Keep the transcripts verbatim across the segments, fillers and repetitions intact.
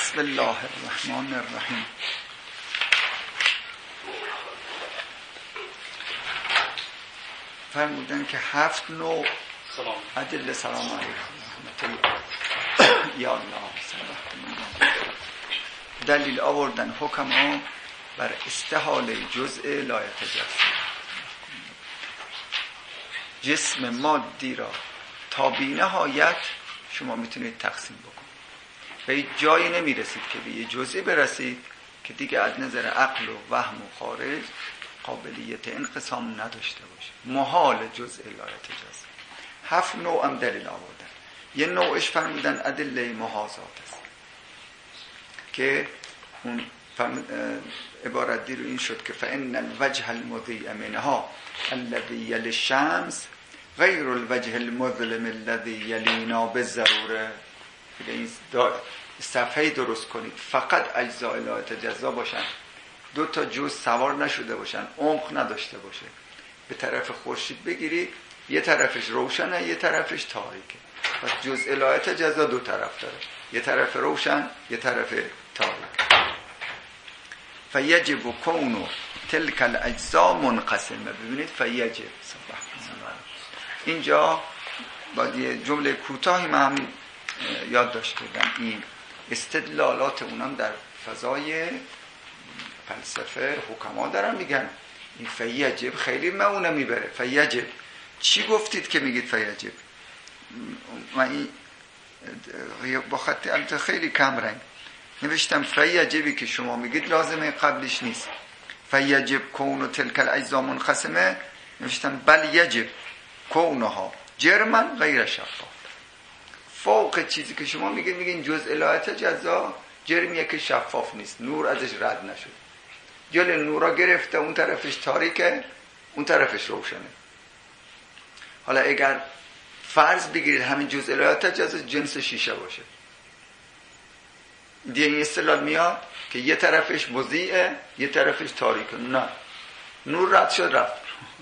بسم الله الرحمن الرحیم. فرمودن که هفت نوع ادله. سلام علیکم یا الله. دلیل آوردن حکما بر استحاله جزء لا یتجزا. جسم مادی را تا بی نهایت شما میتونید تقسیم بکنید. به هیچ جایی نمیرسید که به یه جزئی برسید که دیگه از نظر عقل و وهم و خارج قابلیت انقسام نداشته باشه. محال جزء لا یتجزا. هفت نوع هم دلیل آوردن. یه نوعش فرمودن ادله محاذات است که اون عبارت دی رو این شد که فإن الوجه المضیء منها الذي یلی الشمس غیر الوجه المظلم الذي یلینا بالضروره. این صفحه درست کنید فقط اجزاء لا یتجزا باشن، دو تا جزء سوار نشده باشن، عمق نداشته باشه. به طرف خورشید بگیرید یه طرفش روشنه یه طرفش تاریکه. پس جزء لا یتجزا دو طرف داره، یه طرف روشن یه طرف تاریک. فیجب کون تلک الاجزاء منقسمه. ببینید فیجب اینجا با یه جمله کوتاهی من یاد داشته بودم. این استدلالات اونم در فضای فلسفه حکما دارن میگن این فیجب خیلی معونه میبره. فیجب چی گفتید که میگید فیجب؟ من این با خط البته خیلی کم رنگ نوشتم فیجبی که شما میگید لازمه قبلش نیست. فیجب کون و تلک الاجزاء منقسمه نوشتم بل یجب کونها جرمن غیر شفاف. فوق چیزی که شما میگید میگین جزء لا یتجزا جرمیه که شفاف نیست، نور ازش رد نشد، جل نورا گرفته، اون طرفش تاریکه اون طرفش روشنه. حالا اگر فرض بگیرید همین جزء لا یتجزا جنس شیشه باشه، دیگه این استدلال میاد که یه طرفش مضیئه یه طرفش تاریکه. نه، نور رد شد رفت.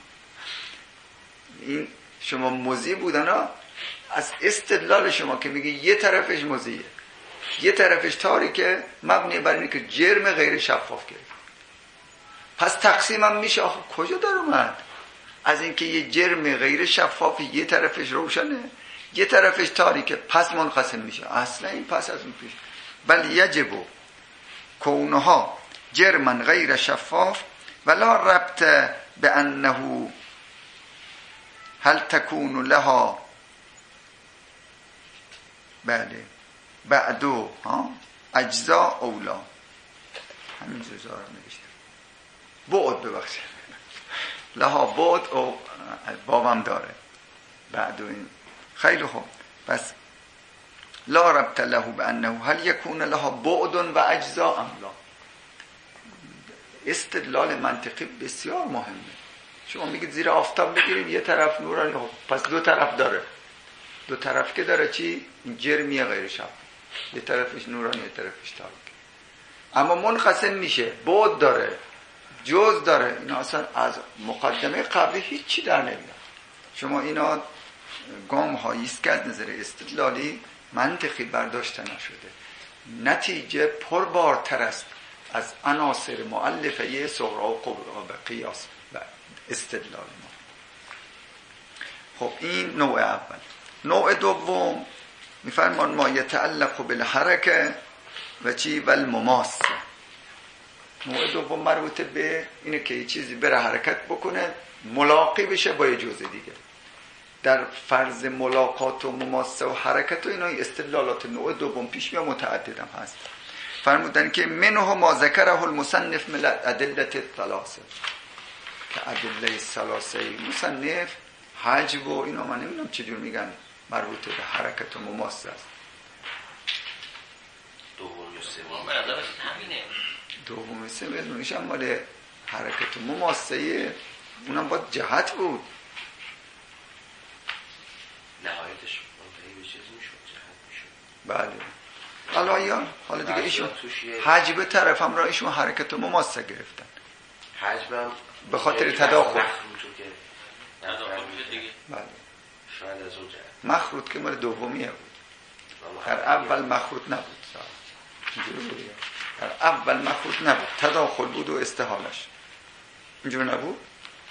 این شما مضیء بودن ها، از استدلال شما که میگه یه طرفش مضیئه یه طرفش تاریکه مبنی بر اینه که جرم غیر شفاف گرفت. پس تقسیم هم میشه. آخه کجا در اومد از اینکه یه جرم غیر شفاف یه طرفش روشنه یه طرفش تاریکه پس منقسم میشه؟ اصلا این پس از اون پیش. بل یجب کونها جرما غیر شفاف ولا ربط به انه هل تکون لها بله بعدو ها اجزا اولا. همین جزا رو نوشتم. بعد ببخشید لها بعد او بابم داره بعدو. این خیلی خوب. پس لا ربط له بانه هل یکون لها بعد و اجزا ام لا. استدلال منطقی بسیار مهمه. شما میگید زیر آفتاب بگیریم یه طرف نورانی، پس دو طرف داره. دو طرف که داره چی؟ این جرمیه غیر شفاف، یه طرفش نورانی یه طرفش تاریک. اما منقسم میشه، بعد داره جز داره. اینا اصلا از مقدمه قبلی هیچی در نمیاد. شما اینا گام هاییست که از نظر استدلالی منطقی برداشته نشده. نتیجه پربارتر است از عناصر مؤلفه صغرا و کبرا به قیاس و استدلال ما. خب این نوع اول. نوع دوم میفرمان ما یتعلق بالحرکه و چی والمماس. نوع دوم مربوط به اینه که یه چیزی بره حرکت بکنه ملاقی بشه با یه جزء دیگه. در فرض ملاقات و مماسه و حرکت و اینا استدلالات نوع دوم پیش میاد، متعدد هم هست. فرمودن که منه ما ذکره المصنف من ادله الثلاثه، که ادله الثلاثه مصنف حجب و اینا من نمیدونم چجور میگن مربوط به حرکت و مماسه است. دوم و سوم برادر همینه. دوم و سومش هم مال حرکت و مماسه، اونم با جهت بود. نهایتش منتهی به چیز میشد، جهت میشد. بله. حالا یا حالا دیگه ایشون حجب طرف هم را ایشون حرکت و مماسه گرفتن. حجبم به خاطر تداخل. بله. شاید از اون جهت. مخروط که مال دومیه بود. در اول مخروط نبود. اینجوری بود. در اول مخروط نبود، تداخل بود و استحالش. اینجور نبود؟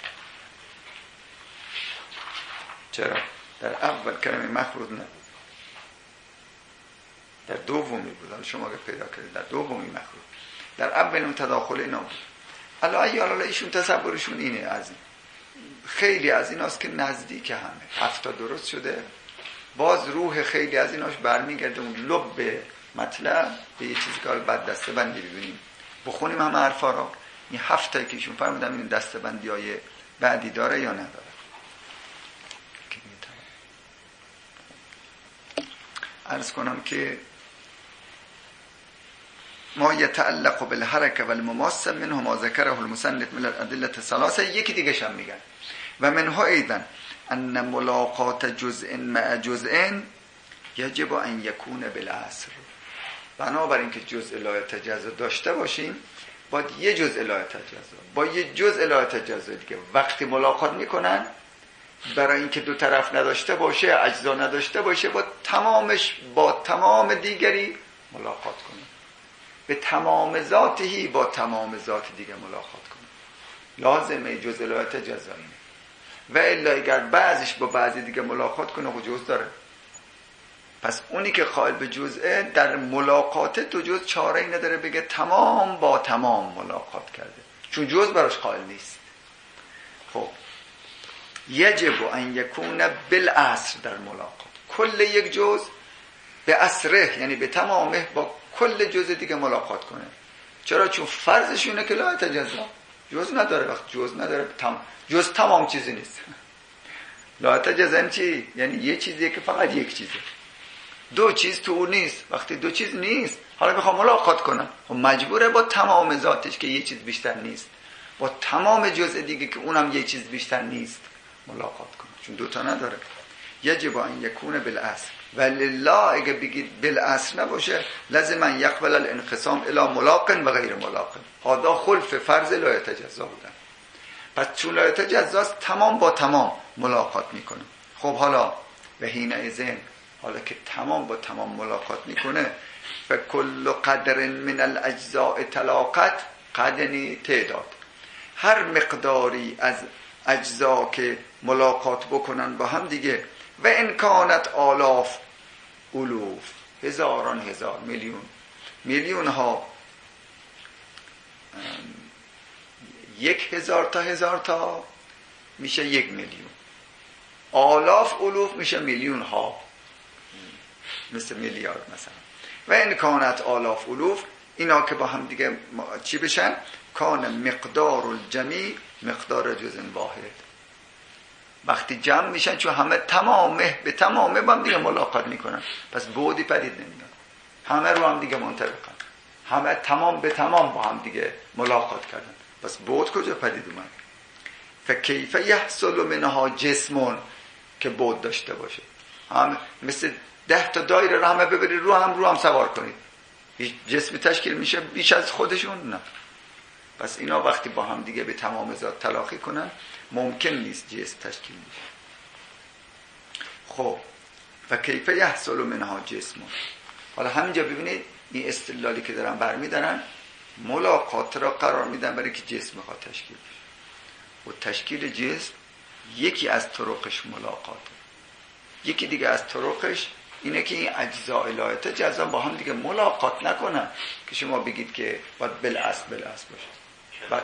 چرا؟ در اول کلمه مخروط نبود، در دومی بود. شما که پیدا کردید در دومی مخروط، در اول اون تداخل اینا بود. الا ایالا ایشون تصورشون اینه، از این خیلی از ایناست که نزدیک همه هفتا درست شده، باز روح خیلی از ایناش برمیگرده اون لب مطلب به یه چیزی که بعد دسته بندی ببینیم. بخونیم همه حرفا را. این هفته که ایشون فرمودن این دسته بندی های بعدی داره یا نداره. عرض کنم که ما یتعلق بالحرکه والمماس منه ما ذکره المصنف من الادله الثلاثه. یکی دیگه شم میگن و منها ایضا ان ملاقات جزء مع جزء یجب ان یکون بالعصر. بنابراین که جزء لا یتجزا داشته باشیم، باید یه جزء لا یتجزا با یه جزء لا یتجزا دیگه وقتی ملاقات میکنن، برای اینکه دو طرف نداشته باشه، اجزا نداشته باشه، با تمامش با تمام دیگری ملاقات کنه، به تمام ذاتهی با تمام ذات دیگه ملاقات کنه. لازمه جزء لا یتجزا اینه. و الا اگر بعضیش با بعضی دیگه ملاقات کنه خب جزء داره. پس اونی که قائل به جزءه در ملاقات تو جزء چاره ای نداره بگه تمام با تمام ملاقات کرده، چون جزء براش قائل نیست. خب یجب ان یکون بالعصر در ملاقات، کل یک جزء به عصره یعنی به تمامه با کل جزء دیگه ملاقات کنه. چرا؟ چون فرضشونه که لا یتجزا، جزء نداره. وقت جزء نداره تمام، جزء تمام چیزی نیست. لا یتجزا چی؟ یعنی یه چیزیه که فقط یک چیزه، دو چیز تو اون نیست. وقتی دو چیز نیست حالا میخوام ملاقات کنم، خب مجبوره با تمام ذاتش که یه چیز بیشتر نیست، با تمام جزء دیگه که اونم یه چیز بیشتر نیست ملاقات کنم، چون دوتا نداره. یجب ان یکون بالعصر. ولله اگه بگید بالعصر نباشه لازم ان یقبل الانقسام الی ملاق و غیر ملاق. هذا خلف فرض لا یتجزا بودن. پس چون لا یتجزا تمام با تمام ملاقات میکنه. خب حالا و حینئذ، حالا که تمام با تمام ملاقات میکنه، فکل قدر من الاجزاء تلاقت، قدنی تعداد، هر مقداری از اجزا که ملاقات بکنن با هم دیگه، و امکانت آلاف الوف، هزاران هزار، میلیون میلیون ها، یک هزار تا هزار تا میشه یک میلیون، آلاف الوف میشه میلیون ها، مثل میلیارد مثلا. و امکانت آلاف الوف، اینا که با هم دیگه چی بشن؟ کان مقدار الجمیع مقدار جزء واحد. وقتی جمع میشن چون همه تمامه به تمامه با هم دیگه ملاقات میکنن، پس بعدی پدید نمیاد، همه رو هم دیگه منطبقن، همه تمام به تمام با هم دیگه ملاقات کردن، پس بعد کجا پدید اومد؟ فکیف یحصل منها جسمون که بعد داشته باشه. هم مثل ده تا دایره رو همه ببرید رو هم رو هم سوار کنید، جسم تشکیل میشه بیش از خودشون؟ نه. پس اینا وقتی با هم دیگه به تمام ذات تلاقی کنن ممکن نیست جسم تشکیل میشه. خب و کیف یحصل منها جسم. حالا همینجا ببینید این استدلالی که دارن برمیدارن، ملاقات را قرار میدن برای که جسم میخواد تشکیل بشه. و تشکیل جسم یکی از طرقش ملاقاته، یکی دیگه از طرقش اینه که این اجزاء لا یتجزا با هم دیگه ملاقات نکنن، که شما بگید که باید بالاصل بالاصل باشه. بعد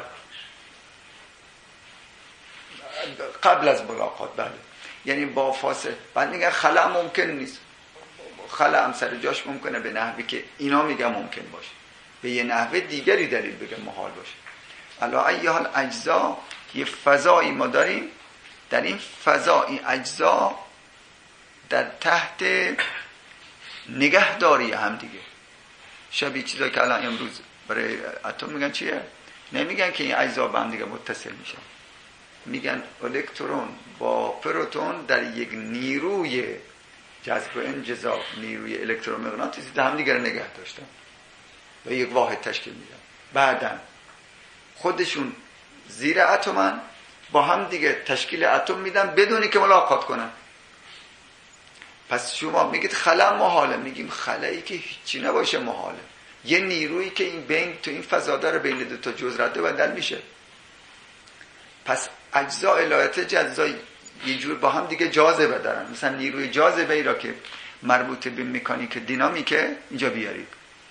قبل از ملاقات، بله، یعنی با فاصله. بعد میگن خلأ ممکن نیست، خلأ هم سر جاش ممکنه به نحوی که اینا میگن ممکن باشه، به یه نحوه دیگری دلیل بگن محال باشه. علا ای حال اجزا یه فضایی ما داریم، در این فضا این اجزا در تحت نگهداری هم دیگه، شبیه چیزایی که الان امروز برای اتم میگن چیه؟ نمیگن که این اجزا با هم دیگه متصل میشن، میگن الکترون با پروتون در یک نیروی جذب و انجذاب، نیروی الکترومغناطیسی در هم دیگه رو نگه داشتن و یک واحد تشکیل میدن. بعداً خودشون زیر اتمن با هم دیگه تشکیل اتم میدن بدونی که ملاقات کنن. پس شما میگید خلا محاله، میگیم خلایی که هیچی نباشه محاله. یه نیرویی که این بین تو این فضا داره بین دو تا جزء رد و بدل میشه. پس اجزا الهیات اجزا یه جور با هم دیگه جاذبه دارن. مثلا نیروی جاذبه ای را که مربوط به مکانیک دینامیکه اینجا بیارید.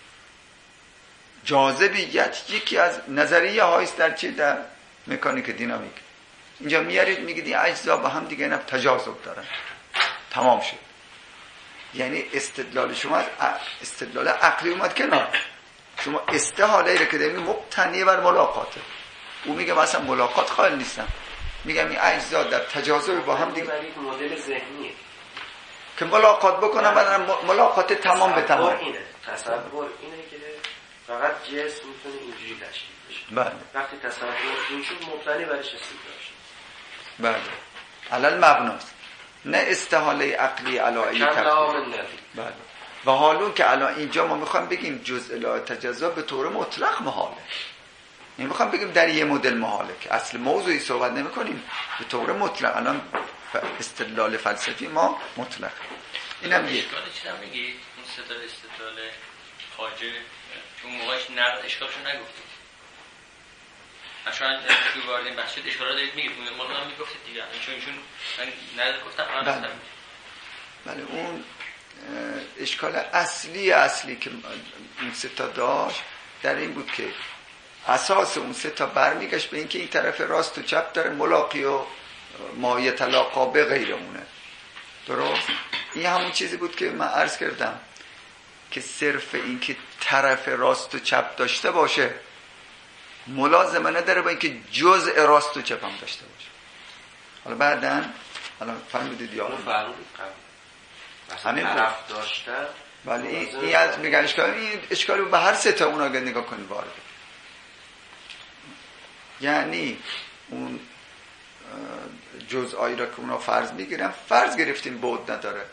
جاذبیت یکی از نظریه هایست در چی؟ در مکانیک دینامیک. اینجا میارید میگید این اجزا با هم دیگه اینا تجاذب دارن. تمام شد. یعنی استدلال شما از استدلال عقلی اومد کنار. شما استحاله را که دارید مبتنی بر ملاقاته. او میگه مثلا ملاقات قائل نیستم، میگم این اجزا در تجاذب با هم دیگه مدل ذهنیه که ملاقات بکنم بعد ملاقات تمام به تمام. اینه تصور اینه که فقط جسم میتونه اینجوری تشکیل بشه. بله. وقتی تصور این شد مبتنی برش استدلال شد. بله. علل مبناست. نه استحاله عقلی علایی تفسیر. بله. و حالون که الان اینجا ما میخوایم بگیم جزء لا تجزا به طور مطلق محاله. این میخوام بگیم در یه مدل محاله که اصل موضوعی صحبت نمی کنیم به طور مطلق. الان استدلال فلسفی ما مطلق. اینم یه اشکال چیزم میگی اون استدلال استدلال خواجه چون موقعش نقد اشکالشو نگفتید اشان تو وارد این بحث شد اشکالا دارید میگید اون موقع هم میگفتید دیگه چون چون من نظر گفتم بله. بله اون اشکال اصلی اصلی که این سه تا داشت در این بود که اساس اون سه تا برمیگشت به اینکه این طرف راست و چپ داره ملاقی و مایه تلاقا به غیرمونه. درست؟ این همون چیزی بود که من عرض کردم که صرف این که طرف راست و چپ داشته باشه ملازمه نداره با اینکه جزء راست و چپ هم داشته باشه. حالا بعدن الان فهمیدید یا همین طرف داشته. ولی این, این از میگن اشکال این اشکال به هر سه تا اونا نگاه کنید وارد. یعنی اون جزئی را که اونا فرض میگیرن فرض گرفتیم بود نداره.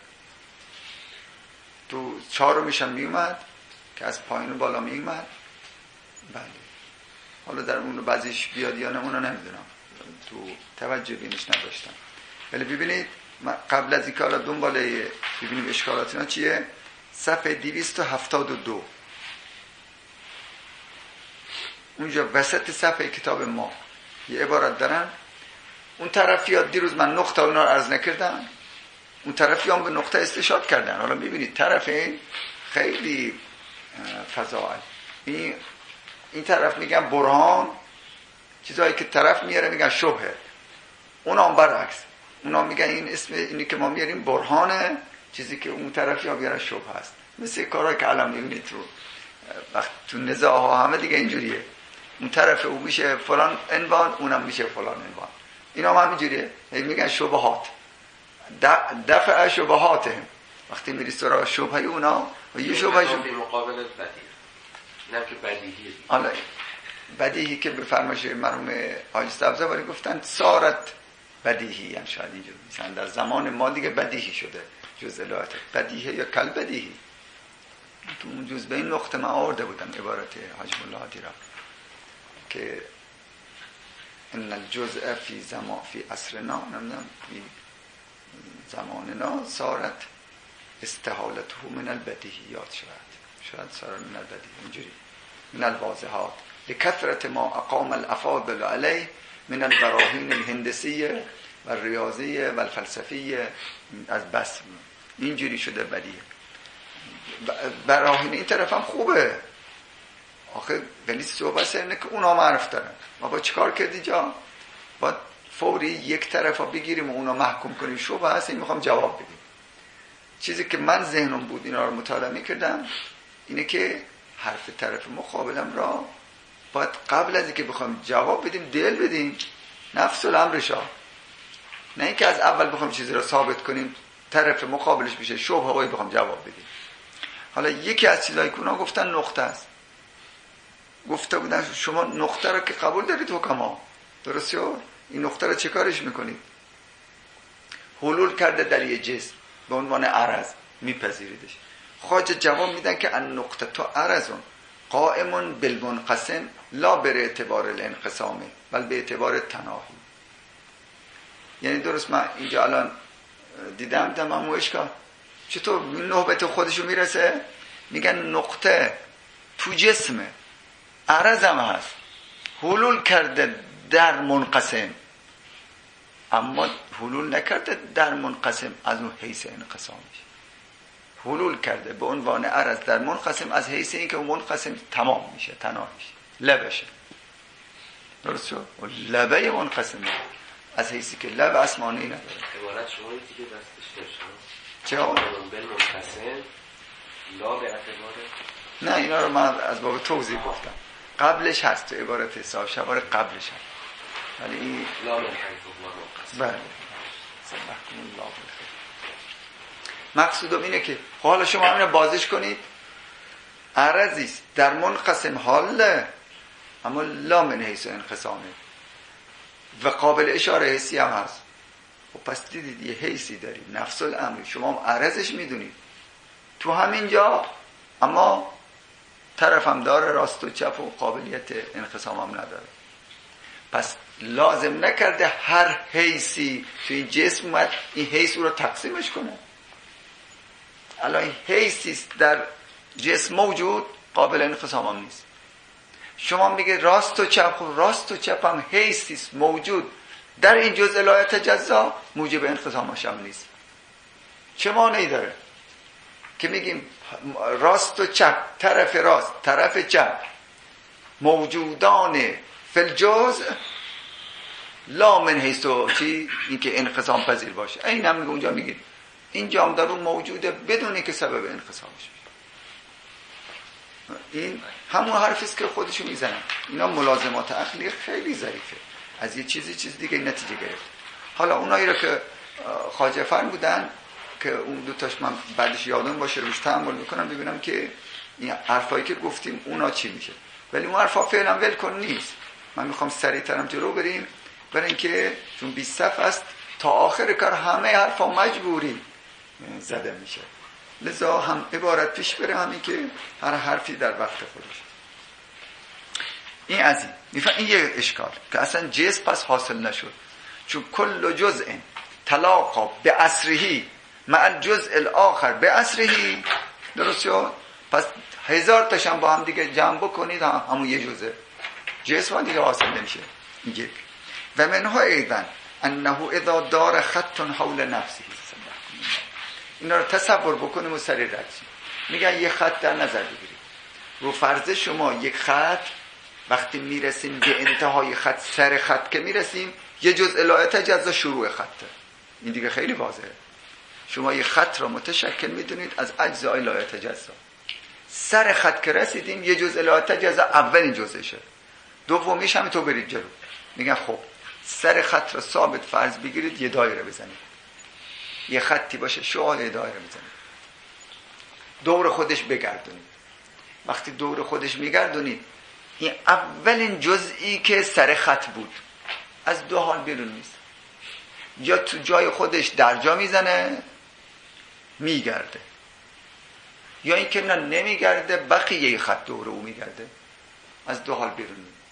تو چهارو میشن میومد که از پایین بالا میومد. بله. حالا در اون بعضیش بیاد یا نه اونو نمیدونم. تو توجه بینش نداشتم. ولی ببینید قبل از اینکه حالا دنباله ببینیم اشکالات اینا چیه؟ صفحه دویست و هفتاد و دو اونجا وسط صفحه کتاب ما یه عبارت دارن. اون طرفی ها دیروز من نقطه اونا رو عرض نکردم، اون طرفی هم به نقطه استشهاد کردن. حالا میبینید طرفین خیلی فضاعت. این این طرف میگن برهان، چیزایی که طرف میاره میگن شبهه. اونا هم برعکس، اونا میگن این اسم اینی که ما میاریم برهانه، چیزی که اون طرفی ها بیارن شبه هست. مثل کارهایی که الان میبینید تو وقت تو نزاع ها همه دیگه اینجوریه. اون طرف او میشه فلان عنوان، اونم میشه فلان عنوان. اینا هم همینجوریه، میگن شبهات. دفع شبهاتهم. وقتی میری سراغ شبهه اونا و یه شبهه به مقابل بدیهی. نه که بدیهی. حالا بدیهی که به فرمایش مرحوم حاجی سبزواری گفتن سارت بدیهی، یعنی شاید اینجور مثلا در زمان ما دیگه بدیهی شده جزء الهیات. بدیهی یا کل بدیهی. تو اون جزء به این نقطه من آورده بودم عبارت حاجی الله دیرا که ان الجزء فی زمان فی عصرنا، نمیدونم فی زماننا صارت استحالته من البدیهیات، شاید شاید صارت من البدیهی اینجوری من الواضحات لکثرت ما اقام الافاضل علیه من البراهین الهندسیه و ریاضیه و الفلسفیه. از بس اینجوری شده بدیه. براهین این طرف هم خوبه آخه، ولی صحبت سرنه که اونا معرف دارن. ما با چیکار کردی جا؟ با فوری یک طرف ها بگیریم و اونا محکوم کنیم شبه هست. این میخوام جواب بدیم. چیزی که من ذهنم بود اینا رو مطالعه میکردم اینه که حرف طرف مقابلم را باید قبل از اینکه بخوام جواب بدیم دل بدیم نفس الامرشا، نه اینکه از اول بخوام چیزی را ثابت کنیم طرف مقابلش بشه شبه هایی بخوام جواب بدیم. حالا یکی از چیزایی که اونا گفتن نقطه است. گفته بودن شما نقطه رو که قبول دارید حکما، درسته؟ این نقطه رو چه کارش میکنید؟ حلول کرده در یه جسم به عنوان عرض میپذیریدش. خواجه جواب میدن که ان نقطه تو عرضون قائمون بالمنقسم لا بر اعتبار الانقسامه بل به اعتبار تناهی. یعنی درست من اینجا الان دیدم تمام اشکال چطور نوبت خودشو میرسه، میگن نقطه تو جسمه، عرض هم هست، حلول کرده در منقسم، اما حلول نکرده در منقسم از اون حیث انقسامش. حلول کرده به عنوان عرض در منقسم از حیث این که اون منقسم تمام میشه، تنها میشه، لبشه. درست شد؟ لبه منقسمه از حیثی که لب اسمانی نداره. عبارت شما یکی که دستش داشتم چه ها؟ بل منقسم لا به اعتباره. نه اینا رو من از باب توضیح گفتم، قبلش هست تو عبارت حساب شبار قبلش هست، ولی این لا من حیث منقسم. بله سبحکم الله بالخیر. مقصودم اینه که حالا شما همینو بازش کنید، عرضیست در منقسم حاله اما لا من حیث انقسامه و قابل اشاره حسی هم هست. خب پس دیدید یه حیثی دارید، نفس الامر، شما هم عرضش میدونید تو همین جا، اما طرف هم داره راست و چپ و قابلیت انقسام هم نداره. پس لازم نکرده هر حیثی تو این جسم اومد این حیث رو تقسیمش کنه. الان این حیثیست در جسم موجود، قابل انقسام هم نیست. شما میگه راست و چپ، خب راست و چپ هم حیثیست موجود در این جزء لا یتجزا، موجب انقسامش هم نیست. چه معنی داره که میگیم راست و چپ، طرف راست طرف چپ موجودان فی الجزء لا من حیث چی؟ این که انقسام پذیر باشه. این هم میگه اونجا میگیم این جام در اون موجوده بدونی که سبب انقسامش میشه. این همون حرفیست که خودشون میزنن. اینا ملازمات عقلی خیلی ظریفه، از یه چیزی چیز دیگه نتیجه گرفت. حالا اونایی رو که خواجه فرمودن که اون دوتاش من بعدش یادم باشه روش تأمل میکنم ببینم که این حرفایی که گفتیم اونا چی میشه. ولی اون حرفا فعلا ول کن نیست. من میخوام سریعترم جلو بریم، برای اینکه چون بیست صفحه است تا آخر کار همه حرفا مجبوری زده میشه، لذا هم عبارت پیش بره، همین که هر حرفی در وقت خودش. این از این میفهم این یه اشکال که اصلا جسم پس حاصل نشد، چون کل جزء تلاقا به اصرهی مع الجزء الاخر به اصرهی. درست شد؟ پس هزار تاشم با هم دیگه جمع بکنید هم همون یه جزء جسم دیگه حاصل نمیشه. یک و منها ایضا انه اذا دار خط حول نفسه. اینا رو تصور بکنیم و سریع رد شیم. میگن یه خط در نظر بگیرید، رو فرض شما یک خط وقتی میرسیم به انتهای خط، سر خط که میرسیم یه جزء لا یتجزا شروع خطه. این دیگه خیلی واضحه. شما یه خط را متشکل میدونید از اجزای لا یتجزا. سر خط که رسیدیم یه جزء لا یتجزا اولین جزءشه، دومیش هم تو برید جلو. میگن خب سر خط را ثابت فرض بگیرید، یه دایره بزنید، یه خطی باشه شعاع دایره بزنید، دور خودش بگردونید. وقتی دور خودش میگردونید این اولین جزئی که سر خط بود از دو حال بیرون نیست، یا تو جای خودش درجا میزنه میگرده، یا اینکه نه نمیگرده بقیه خط دور او میگرده. از دو حال بیرون نیست.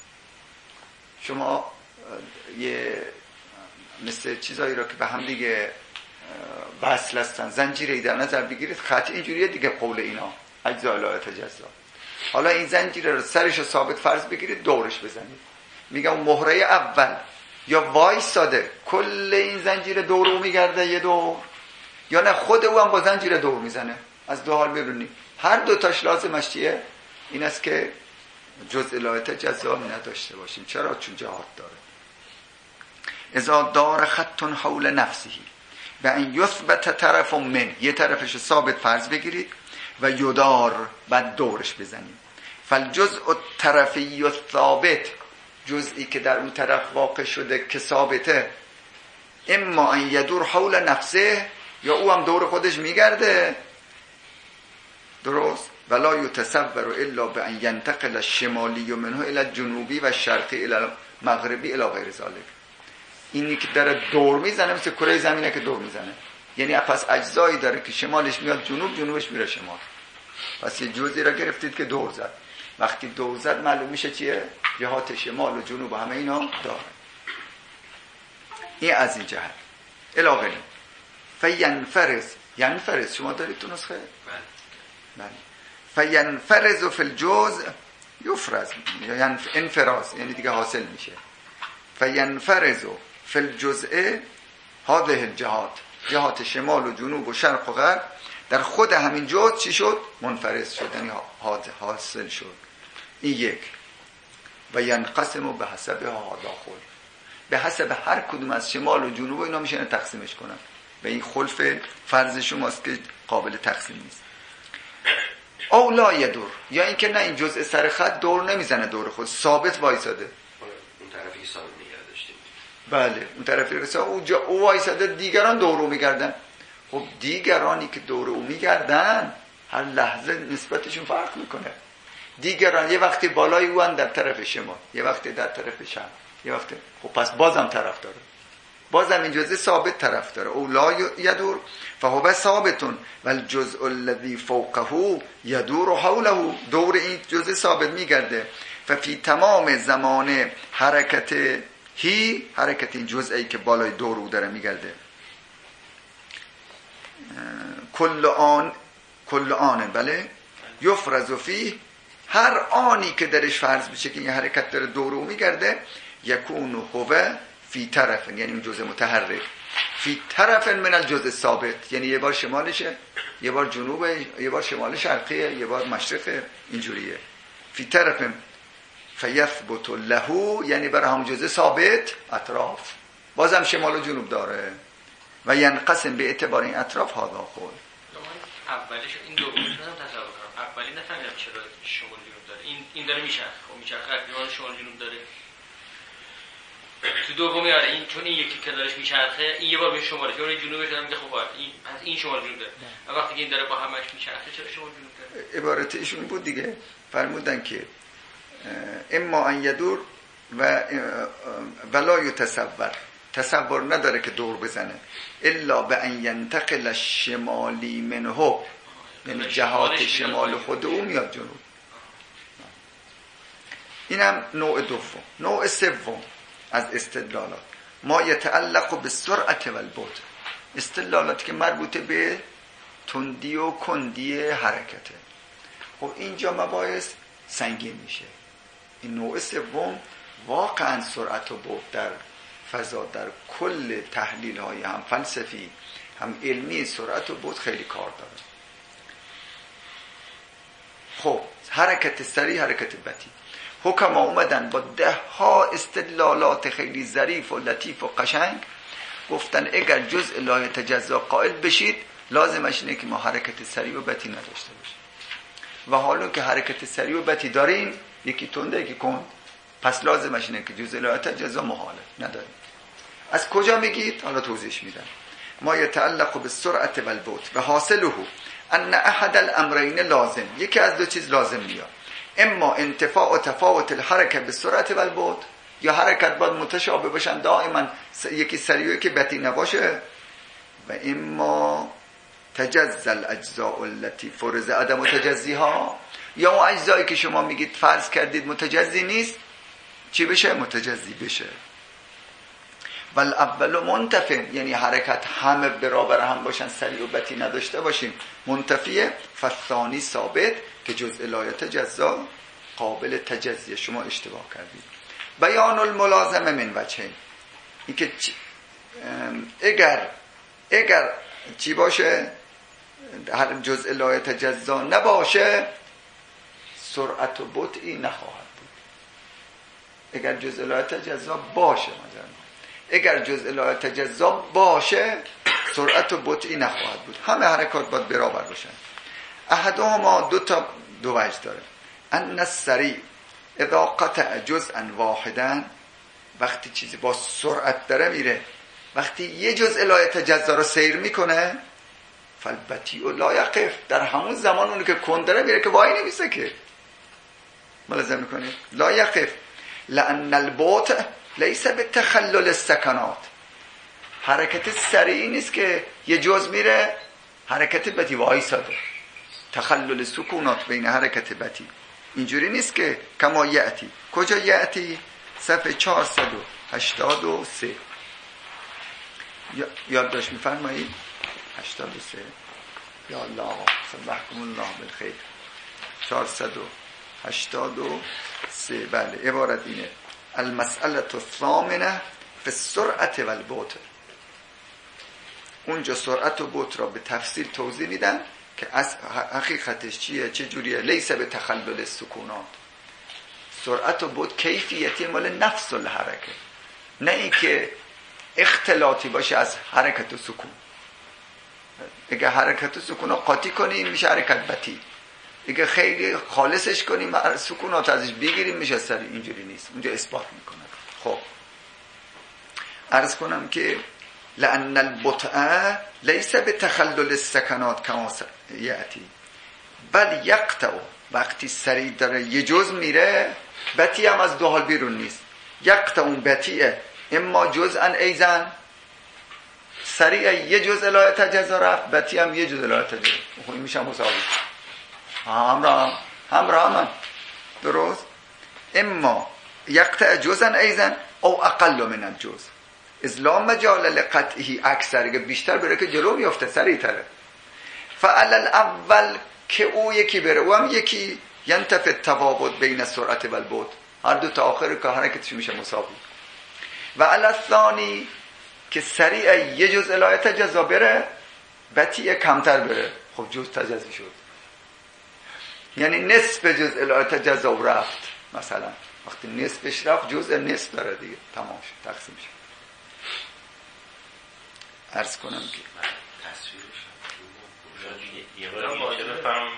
شما یه مثل چیزایی را که به هم دیگه وصل هستن، زنجیری در نظر بگیرید، خط اینجوریه دیگه، قول اینا اجزا لا یتجزا. حالا این زنجیره رو سرش رو ثابت فرض بگیرید، دورش بزنید. میگم مهره اول یا وایساده کل این زنجیره دور او میگرده یه دور، یا نه خود او هم با زنجیره دور میزنه. از دو حال بیرونی. هر دو تاش لازمش چیه؟ این است که جزء لا یتجزا نداشته باشیم. چرا؟ چون جهات داره. اذا دار خط حول نفسه و ان یثبت طرف من، یه طرفش ثابت فرض بگیرید، و یدار بعد دورش بزنید. فالجزء الطرفی الثابت، جزئی که در اون طرف واقع شده که ثابته، اما ان یدور حول نفسه، یا او هم دور خودش میگرده. درست؟ ولا یتصور الا بان ینتقل الشمالی منه الى الجنوبی و الشرقی الى المغربی الى غیر ذلك. اینی که داره دور میزنه مثل کره زمینه که دور میزنه، یعنی پس اجزایی داره که شمالش میاد جنوب، جنوبش میره شمال. پس یه جزئی را گرفتید که دور زد. وقتی دور زد معلوم میشه چیه؟ جهات شمال و جنوب همه اینا داره. این از این جهت. الاغلی فینفرز، ینفرز شما دارید تو نسخه؟ بله. فینفرز فی الجزء یفرز، یعنی انفراز یعنی دیگه حاصل میشه. فینفرز فی الجزء هذه الجهات، جهات شمال و جنوب و شرق و غرب در خود همین جزء چی شد؟ منفرز شد، یعنی حاصل شد. این یک. و ینقسم به حسب ها داخل، به حسب هر کدوم از شمال و جنوب اینا میشه تقسیمش کنن. و این خلف فرض شماست که قابل تقسیم نیست. او لا یدور، یا اینکه نه این جزء سر خط دور نمیزنه دور خود، ثابت وایساده. اون طرفی که ثابت نگه داشتیم. بله اون طرفی که ثابت او, جا... او وایساده، دیگران دور او میگردن. خب دیگرانی که دور او میگردن هر لحظه نسبتشون فرق میکنه. دیگران یه وقتی بالای او ان در طرف شمال، یه وقتی در طرف شرق، یه وقتی، خب پس بازم طرف داره، بازم این جزء ثابت طرف داره. او لا یدور فهو ثابتون و الجزء الذي فوقه یدور حوله، دور این جزء ثابت میگرده. ففی تمام زمان حرکت هی، حرکت این جزئی که بالای دور او داره میگرده. کل آن کل آن بله یفرز فیه، هر آنی که درش فرض بشه که این حرکت داره دور او میگرده، یکون هو فی طرف، یعنی این جزء متحرک، فی طرف من الجزء ثابت، یعنی یه بار شمالشه، یه بار جنوبه، یه بار شمال شرقیه، یه بار مشرقه، اینجوریه. فی طرف فیثبت له، یعنی برای هم جزء ثابت اطراف، بازم شمال و جنوب داره. و ینقسم به اعتبار این اطراف ها داخل. اولش این دومی رو تصور کنم، اولی نفهمیدم چرا شمال جنوب داره. این این داره میشه خب میشه قطعا شمال جنوب داره. تو دومی آره این، چون این یکی که دارش میچرخه، این یه بار به شمالش، اون جنوبش داره میگه خب این از این شمال جنوب داره. و وقتی که این داره با همش میچرخه چرا شمال جنوب داره؟ عبارت ایشون بود دیگه، فرمودن که اما ان یدور و ولا یتصور، تصور نداره که دور بزنه، الا به ان ینتقل الشمالی منه، یعنی جهات شمال خود او میاد جنوب. اینم نوع دوم. نوع سوم از استدلالات ما یتعلق به سرعت و البعد، استدلالاتی که مربوط به تندی و کندی حرکته. خب اینجا مباحث سنگین میشه. این نوع سوم واقعا سرعت و بعد در فضا در کل تحلیل های هم فلسفی هم علمی سرعت و بعد خیلی کار داره. خب حرکت سریع، حرکت بطیء، حکما اومدن با ده ها استدلالات خیلی ظریف و لطیف و قشنگ گفتن اگر جزء لا یتجزا قائل بشید لازمش اینه که ما حرکت سریع و بطیء نداشته باشیم. و حالا که حرکت سریع و بطیء داریم، یکی تنده یکی کند، پس لازمش اینه که جزء لا یتجزا محاله نداریم. از کجا میگید؟ حالا توضیحش میدم. ما یتعلق بالسرعت و البعد و حاصله ان احد الامرین لازم، یکی از دو چیز لازم میاد، اما انتفاع و تفاوت الحرکت بالسرعت و البعد، یا حرکت باید متشابه باشن دائما، یکی سریع که بطیء نباشه، و اما تجزا الاجزاء التي فرض عدم تجزیها، یا اون اجزایی که شما میگید فرض کردید متجزی نیست چی بشه؟ متجزی بشه. ول اول منتفی، یعنی حرکت همه برابر هم باشن، سریع و بطیء نداشته باشیم، منتفیه. فالثانی ثابت که جزء لا یتجزا قابل تجزیه. شما اشتباه کردید. بیان الملازمه من وجهین، این که اگر اگر چی باشه جزء لا یتجزا نباشه سرعت و بطئی نخواهد بود. اگر جزء لا یتجزا باشه، مثلا اگر جزء لا یتجزا باشه سرعت و بطئی نخواهد بود، همه حرکات باید برابر باشن. احدهما دو تا دو وجه داره. ان السریع اذا قطع جزءا واحدا، وقتی چیزی با سرعت داره میره، وقتی یه جزء لا یتجزا رو سیر میکنه، فالبطیء لا یقف، در همون زمان اونی که کند داره میره که وای نمیسه که. ملاحظه میکنید؟ لا یقف لان البطء لیس بتخلل السکنات، حرکت سریعی نیست که یه جز میره حرکت بطیء وایساده، تخلل سکونات بین حرکت بطیء اینجوری نیست که کما یأتی. کجا یأتی؟ صفحه چهارصد و هشتاد و سه یادداشت میفرمایید؟ هشتاد و سه. یا الله صبحکم الله بالخیر. چهارصد و هشتاد و سه. بله عبارت اینه: المسئله الثامنه فی السرعه و البطء. اونجا سرعت و بطء را به تفصیل توضیح میدن که از حقیقتش چیه، چه جوریه. لیس به تخلل السکونات. سرعت و بطء کیفیتی مال نفس الحرکه، نه این که اختلاطی باشه از حرکت و سکون. اگه حرکت و سکون رو قاطی کنیم میشه حرکت بطیء، اگه خیلی خالصش کنیم سکونات ازش بگیریم میشه سری. اینجوری نیست، اونجا اثبات میکنه. خب عرض کنم که لأن البطء لیس بتخلل السکنات کما یأتی بل یقطع. وقتی سریع داره یه جز میره، بطیء هم از دو حال بیرون نیست. یقطع اون بطیء اما جزءا ایزن، سریع یه جز الهی تجزا رفت، بطیء هم یه جز الهی تجزا. خب این میشه مساوی، همراه همراه من درست. اما یقطع جزءا ایزن او اقل من الجز اذ لا مجال لقطعه اکثر، که بیشتر بره که جلو میفته سریع تره. فعل الاول که او یکی بره و هم یکی ینتفی التفاوت بین سرعت و البطء، هر دو تا آخر که حرکتش میشه مساوی. و علی الثانی که سریع یه جز الهی تجزا بره، بطیء کمتر بره. خب جز تجزی شد، یعنی نصف جز الهی تجزا رفت. مثلا وقتی نصفش رفت جز نصف داره دیگه، تمام شد، تقسیم شد. عرض کنم که تصویرش یه بار دیگه بفرمایید.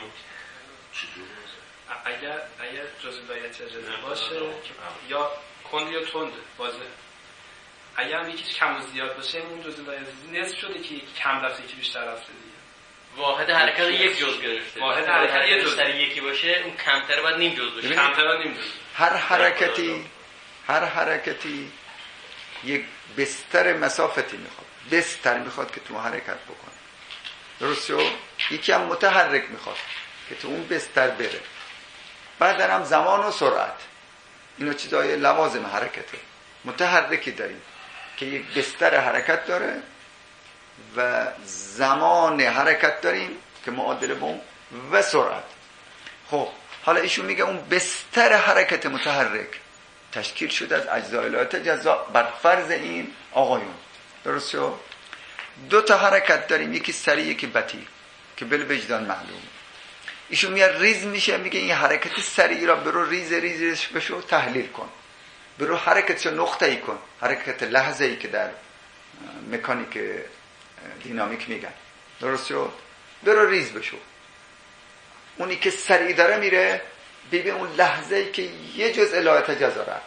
اگر اگر جز الهی تجزا باشه یا کند یا تند واضحه. اگر هم یکی کم و زیاد باشه اون جز الهی نصف شده که یکی کم رفته یکی بیشتر رفته دیگه. واحد حرکت یک جز گرفته. واحد حرکت یک جز یکی باشه، اون کمتر بعد نیم جز باشه. کمتر بعد نیم جز. هر حرکتی هر حرکتی یک بستر مسافتی میخواد، بستر میخواد که تو حرکت بکنه، درسته؟ یکی هم متحرک میخواد که تو اون بستر بره. بعد هم زمان و سرعت، اینا چیزای لوازم حرکته. متحرکی داریم که یک بستر حرکت داره و زمان حرکت داریم که معادل با اون و سرعت. خب حالا ایشون میگه اون بستر حرکت متحرک تشکیل شده از اجزای الهی تجزا بر فرض این آقایون، درست شد؟ دو تا حرکت داریم، یکی سریع یکی بطیء که بالوجدان معلوم. ایشون میاد ریز میشه، میگه این حرکت سریع را برو ریز ریزش بشو تحلیل کن، برو حرکتش نقطه‌ای کن، حرکت لحظه‌ای که در مکانیک دینامیک میگن، درست شد؟ برو ریز بشو. اونی که سریع داره میره، ببین اون لحظه‌ای که یه جز الهی تجزا رفت،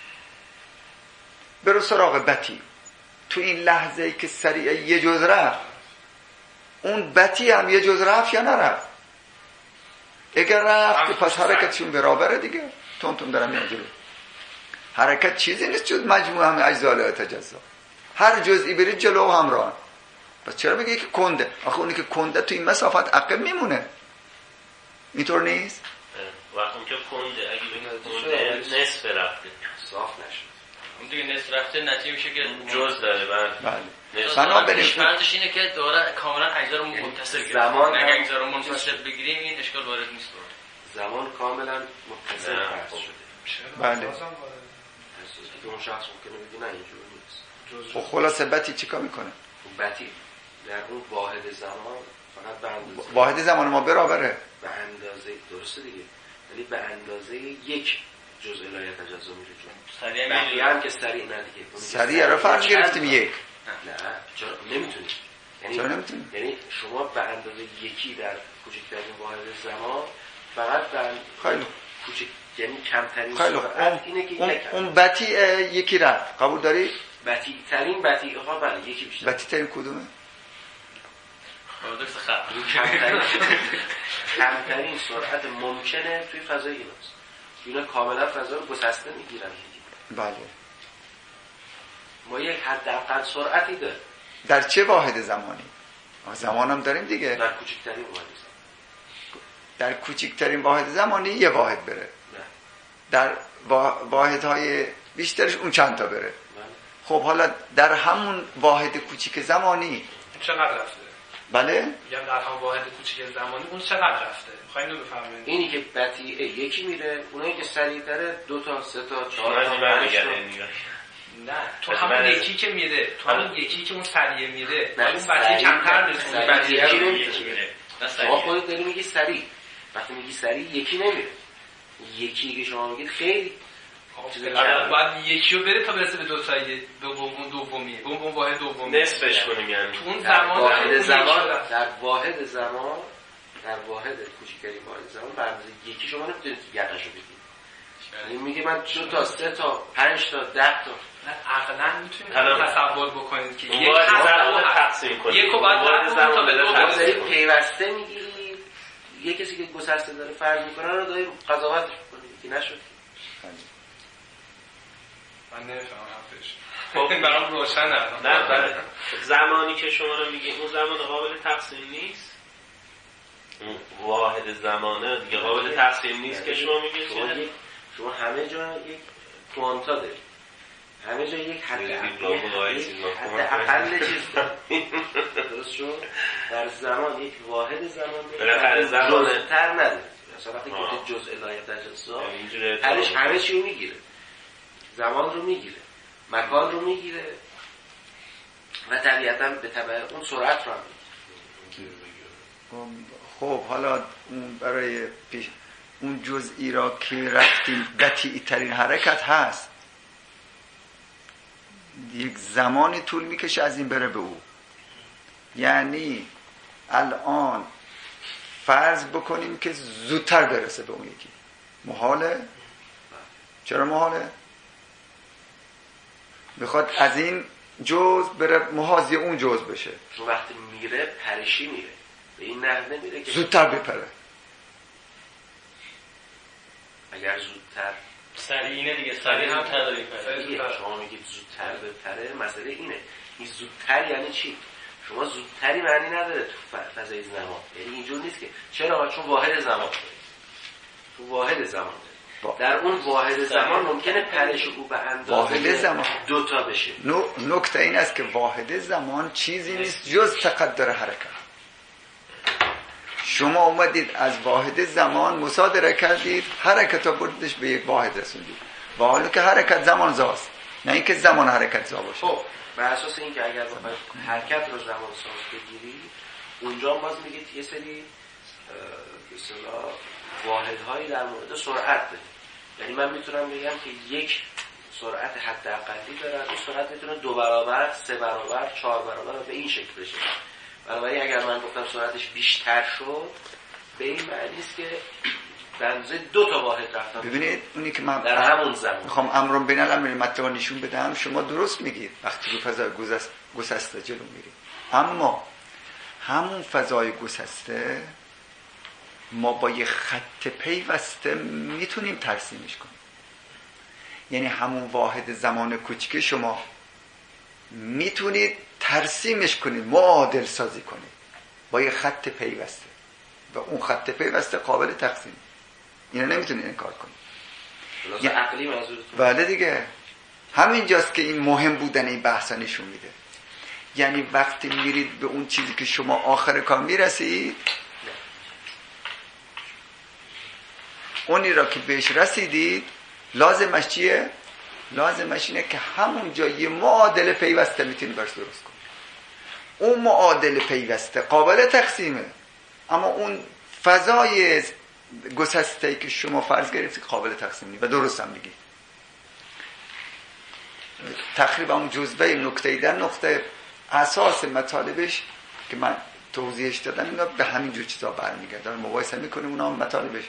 برو سراغ بطیء. تو این لحظه‌ای که سریع یه جز رفت، اون بطیء هم یه جز رفت یا نرفت؟ اگر رفت که پس حرکتشون برابره دیگه، تون تون دارم میاد جلو. حرکت چیزی نیست جز مجموعه همه اجزای الهی تجزا، هر جزئی برید جلو و همراه. پس چرا میگه که کنده؟ آخه اونی که کنده تو این مسافت عقب میمونه، اینطور نیست؟ وقتی که کنده اگه بگه کنده نصف رفته صاف نشد، اون دیگه نصف رفته نتیجه میشه که جز داره. بله. بنابراین فرضش اینه که داره کاملا اجزا رو متصل گرفته. زمان اگه اجزا رو منفصل بگیریم این اشکال وارد نیست. زمان کاملا متصل فرض شده. بله. اون شخص ممکنه بگه نه اینجوری نیست. خب خلاصه بطیء چیکار میکنه؟ بطیء در اون واحد زمان فقط به اندازه واحد زمان ما برابره، به اندازه درسته دیگه، ولی به اندازه یک جز الهی تجزا میره جلو. سریع بقیه هم که سریع نه دیگه. سریع رو فرض گرفتیم یک. نه چرا نمیتونی؟ یعنی چرا نمیتونی؟ یعنی شما به اندازه یکی در کوچکترین واحد زمان فقط به خیلی کوچک، یعنی کمترین خیلی سرعت اینه که اون, یک اون بطیء یکی رفت، قبول داری؟ بطیء ترین بطیء ها بله یکی بیشتر. بطیء ترین کدومه؟ درست خط. کمترین کمترین سرعت ممکنه توی فضای ایناست. اینا کاملا فضا رو گسسته میگیرن. بله. ما یک حداقل سرعتی داریم. در چه واحد زمانی؟ زمان هم داریم دیگه. در کوچکترین واحد زمان. در کوچکترین واحد زمانی یه واحد بره. نه. در واحدهای بیشترش اون چند تا بره. نه. خب حالا در همون واحد کوچیک زمانی چقدر رفته؟ بله میگم در هم واحد کوچیک زمانی اون چقدر رفته میخواین رو بفهمید. اینی که بطیئه یکی میره، اونایی که سریع‌تره دو تا سه تا چهار تا من پنج تا. نگرد نه تو همون یکی که میره، تو همون یکی که اون سریع میره، نه، اون بطیئه کمتر میرسونه. سریع بطیئه یکی رو نمیره. شما خودت داری میگی سریع، وقتی میگی سریع یکی نمیره. یکی که شما میگید خیلی چیز کم. باید یکی رو بره تا برسه به دو تایی دوم دومیه. اون اون واحد دومیه. نصفش کنیم یعنی. تو اون در زمان واحد زمان زمان در واحد زمان در واحد کوچکترین واحد زمان برنامه یکی شما نمیتونید یقهشو بگیرید. یعنی میگه من دو تا سه تا پنج تا ده تا عقلا میتونید تصور بکنید که یک زمان تقسیم کنید. یکو باید زمان تا به دو تا داری پیوسته میگیری. یه کسی که گسسته داره فرض میکنه رو داری قضاوتش میکنی که نشد. من نمیفهمم حرفش. خب برام روشنه. نه بله. زمانی که شما رو میگی اون زمان قابل تقسیم نیست. اون واحد زمانه دیگه قابل تقسیم نیست که شما میگید شما, شما همه جا یک کوانتا دارید. همه جا یک حد اقل چیز دارید. درست شد؟ در زمان یک واحد زمان دارید. جزءتر ندارید. مثلا وقتی که جزء لایق تجزا هرش همه چی رو میگیره. زمان رو میگیره، مکان رو میگیره و طبیعتا به تبع اون سرعت رو هم میگیره. خب حالا برای پیش اون جزئی را که رفتیم بطیئی ترین حرکت هست، یک زمانی طول میکشه از این بره به او. یعنی الان فرض بکنیم که زودتر برسه به اون یکی، محاله؟ چرا محاله؟ میخواد از این جزء بره محاذی اون جزء بشه. چون وقتی میره پرشی میره، به این نحوه میره که زودتر بپره. اگر زودتر سریع دیگه، سریع هم تر داری پره. شما میگید زودتر بپره، مسئله اینه. این زودتر یعنی چی؟ شما زودتری معنی نداره تو فضای زمان. یعنی اینجور نیست که چرا؟ چون واحد زمان داره. تو واحد زمان داره. در اون واحد زمان ممکنه پرش او به اندازه زمان دو تا بشه. نکته این است که واحد زمان چیزی نیست جز تقدر حرکت. شما اومدید از واحد زمان مصادره کردید، حرکت ها بردش به یک واحد رسوندید، و حالا که حرکت زمان زاست، نه اینکه زمان حرکت زا باشه. خب بر اساس این که اگر بخواید حرکت رو زمان ساز بگیری، اونجا باز میگید یه سری به اصطلاح واحدهایی در مورد سرعت دارید. یعنی من میتونم بگم که یک سرعت حداقلی داره، این سرعت میتونه دو برابر، سه برابر، چهار برابر به این شکل بشه. بنابراین اگر من گفتم سرعتش بیشتر شد، به این معنی است که بنزه دو تا واحد رفتم. ببینید اونی که من در همون زمان میخوام امرم بین الامر مطلب نشون بدم، شما درست میگید وقتی رو فضای گسسته جلو میرید، اما همون فضای گسسته ما با یه خط پیوسته میتونیم ترسیمش کنیم. یعنی همون واحد زمان کوچیک شما میتونید ترسیمش کنید، معادل سازی کنید با یه خط پیوسته، و اون خط پیوسته قابل تقسیم. اینو نمیتونید انکار کنید. لازم عقلی منظورتون؟ بله دیگه، همینجاست که این مهم بودن این بحثا نشون میده. یعنی وقتی میرید به اون چیزی که شما آخر کار میرسید، اونی را که بهش رسیدید لازمش چیه؟ لازمش اینه که همون جا یه معادله پیوسته میتونی برش درست کنی. اون معادله پیوسته قابل تقسیمه، اما اون فضای گسسته‌ای که شما فرض گرفتید قابل تقسیم نیست و درست هم میگید. تقریبا اون جزوه نکته در نقطه اساس مطالبش که من توضیحش دادم اینا به همین جور چیزا برمیگردن، مقایسه میکنیم اونا هم مطالبش.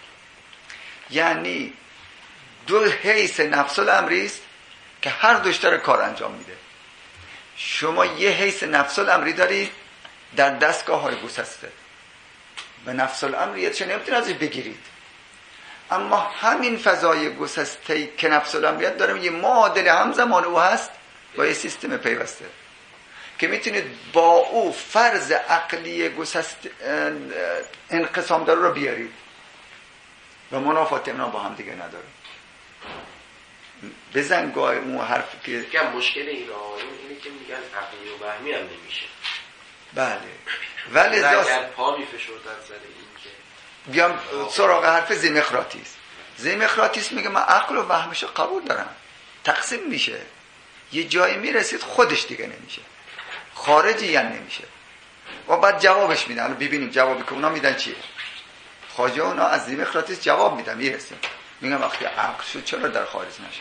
یعنی دو حیث نفس الامری است که هر دوش داره کار انجام میده. شما یه حیث نفس الامری دارید در دستگاه های گسسته و نفس الامری چه نمیتونید ازش بگیرید، اما همین فضای گسسته که نفس الامریت داره یه معادل همزمان او هست با یه سیستم پیوسته که میتونید با او فرض عقلی گسسته انقسام داره رو بیارید و منافات اینا با هم دیگه نداره. بزن گاه اون حرف که میگم مشکل این آقایون اینه که میگن عقلی و وهمی هم نمیشه. بله ولی اگر پا میفشردن سر این که بیام سراغ حرف زیمخراتیس. زیمخراتیس میگه من عقل و وهمش قبول دارم، تقسیم میشه، یه جایی میرسید خودش دیگه نمیشه، خارجی یعنی نمیشه و بعد جوابش میدن. الان ببینیم جوابی که اونا میدن چیه. خواجه اونا از زیمخراتیس جواب میدن، میرسیم میگم وقتی عقل شد چرا در خارج نشه.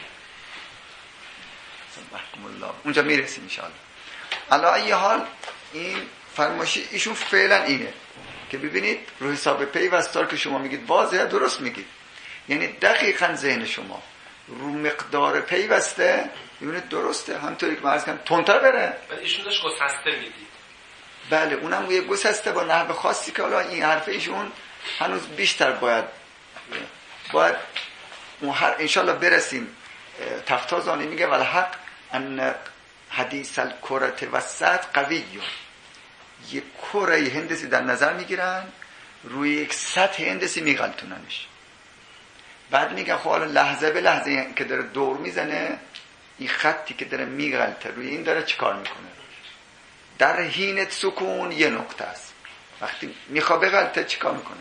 سبحان الله اونجا میرسیم ان شاء الله. علی ای حال این فرمایشی ایشون فعلا اینه که ببینید رو حساب پیوستار که شما میگید واضحه، درست میگید، یعنی دقیقاً ذهن شما رو مقدار پیوسته، ببینید درسته، همونطوری که من عرض کردم تندتر بره. ولی ایشون داشت گسسته میدید. بله اونم یه گسسته با نحو خاصی که حالا این حرف ایشون هنوز بیشتر باید باید اون هر انشالله برسیم. تفتازانی میگه ولی حق ان حدیث الکرة وسط قوی، یک کره هندسی در نظر میگیرن روی یک سطح هندسی میغلطوننش، بعد میگن خب حالا لحظه به لحظه که داره دور میزنه این خطی که داره میغلطه روی این داره چیکار میکنه، در حین سکون یه نقطه است، وقتی میخواد بغلطه چیکار میکنه،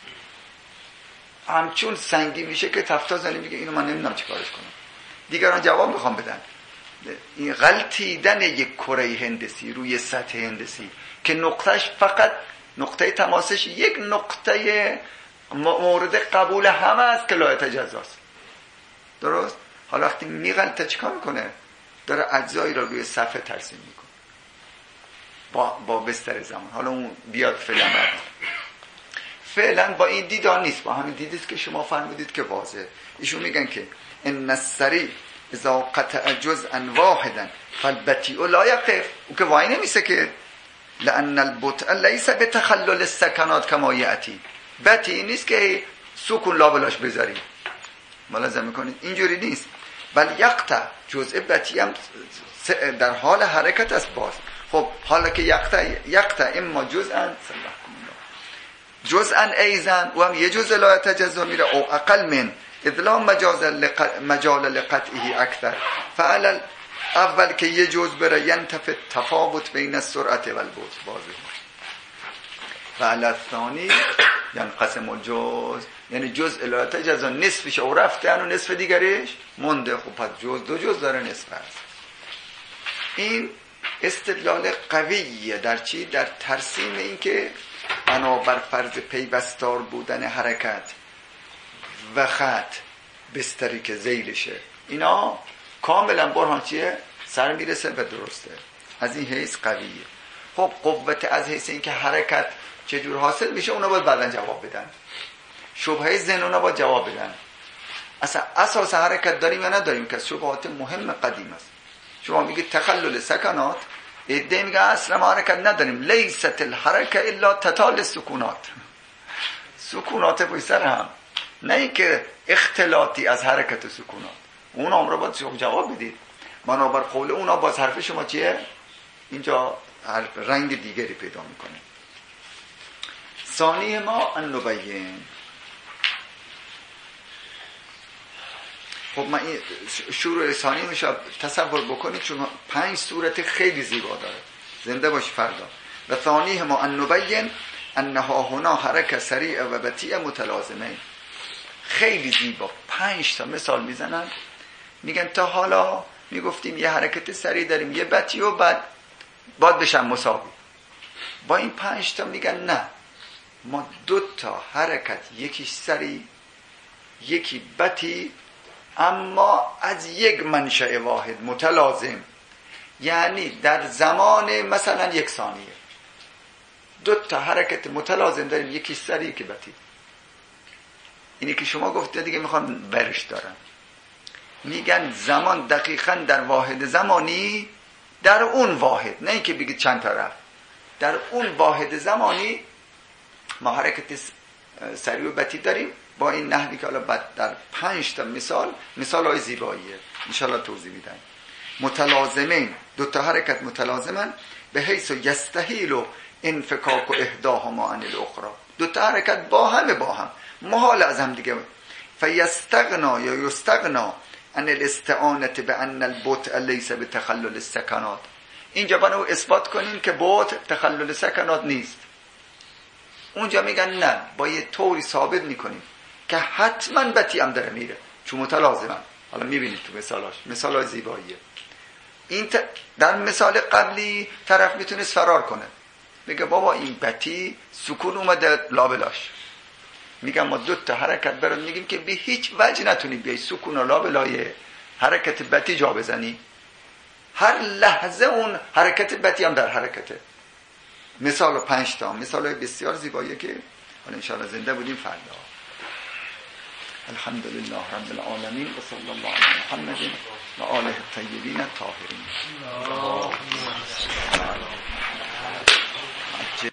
همچون سنگی میشه که تفتازانی میگه اینو من نمیدونم چیکارش کنم. دیگران جواب میخوام بدن. این غلطیدن یک کره هندسی روی سطح هندسی که نقطهش فقط نقطه تماسش یک نقطه مورد قبول همه است که لایه تجزاست، درست؟ حالا وقتی میغلطه چیکار میکنه؟ داره اجزایی را روی صفحه ترسیم میکنه با, با بستر زمان. حالا اون بیاد فعلا بعد فعلا با این دیدان نیست، با همین دیدیست که شما فرمودید که واضحه. ایشون میگن که ان السری اذا قطع جزءا واحدا فالبطیء لا یقف، او که وای نمیسه که لان البطء ليس بتخلل السکنات کما یاتی، بطیء نیست که سکون لابلاش بذاریم ملاحظه میکنید اینجوری نیست، بل یقطع جزء بطیء هم در حال حرکت است. باز خب حالا که یقطع یقطع اما جزءا جزءا ایزن و هم یه جزء لا تجزا میره او اقل من ادلام مجاز لق... مجال لقطعه اکثر فعلا اول که یه جزء بره ینتفت تفاوت بین السرعت و البطء بازه و علی الثانی ینقسم الجزء، یعنی جزء لا تجزا نصفش او رفته و نصف دیگرش مونده، خب پس جزء دو جزء داره نصف هست. این استدلال قویه در چی؟ در ترسیم این که بنابر فرض پیوستار بودن حرکت و خط بستری که ذیلشه، اینا کاملا برهان چیه؟ سر میرسه و درسته، از این حیث قویه. خب قوت از حیث این که حرکت چجور حاصل میشه اونا باید بعدن جواب بدن، شبهه ذهن اونا باید جواب بدن. اصلا اساس حرکت داریم یا نداریم که شبهات مهم قدیم است. شما میگید تخلل سکنات، ایده میگه اصلا ما حرکت نداریم، لیست الحرکه الا تتال سکونات، سکونات پای سر هم، نه اینکه اختلاطی از حرکت و سکونات. اونا هم رو باید شما جواب بدید. بنابر قول اونا باز حرف شما چیه؟ اینجا رنگ دیگری پیدا میکنه. ثانی ما ان نبین. خب من این شروع ثانی میشه تصور بکنید چون پنج صورت خیلی زیبا داره. زنده باش فردا. و ثانی ما ان نبین انها هنا حرکت سریع و بطیء متلازمه. خیلی زیبا پنج تا مثال میزنن، میگن تا حالا میگفتیم یه حرکت سریع داریم یه بطیء و بعد بعد بشن مساوی. با این پنج تا میگن نه، ما دو تا حرکت، یکی سریع یکی بطیء، اما از یک منشأ واحد متلازم، یعنی در زمان مثلا یک ثانیه دو تا حرکت متلازم داریم، یکی سریع یکی بطیء. اینی که شما گفته دیگه میخوان برش دارن، میگن زمان دقیقاً در واحد زمانی، در اون واحد، نه اینکه بگید چند تا رفت، در اون واحد زمانی ما حرکت سریع و بطیء داریم با این نحوی که حالا بعد در پنج تا مثال، مثال های زیباییه انشاءالله توضیح میدن. متلازمین، دو تا حرکت متلازمن به حیث یستحیل و انفکاک و احداهما عن الاخرى، دو تا حرکت با هم با هم محال از هم دیگه. فیستغنا یا یستغنا عن الاستعانه بان البطء ليس بتخلل السکنات، اینجا بنا اثبات کنین که بعد تخلل سکنات نیست. اونجا میگن نه، با یه طوری ثابت میکنیم که حتما بتی هم داره میره چون متلازمن. حالا میبینید تو مثالاش، مثالای زیباییه. این ت... در مثال قبلی طرف میتونست فرار کنه، میگه بابا این بتی سکون اومده لابلاش. میگم ما دو تا حرکت برات میگیم که به هیچ وجه نتونی بیای سکون و لابلای حرکت بتی جا بزنی. هر لحظه اون حرکت بتی هم در حرکته. مثال پنج تا مثال بسیار زیباییه که حالا انشاءالله زنده بودیم فردا. الحمدلله رب العالمین و صلی الله علی محمد و آله الطیبین الطاهرین.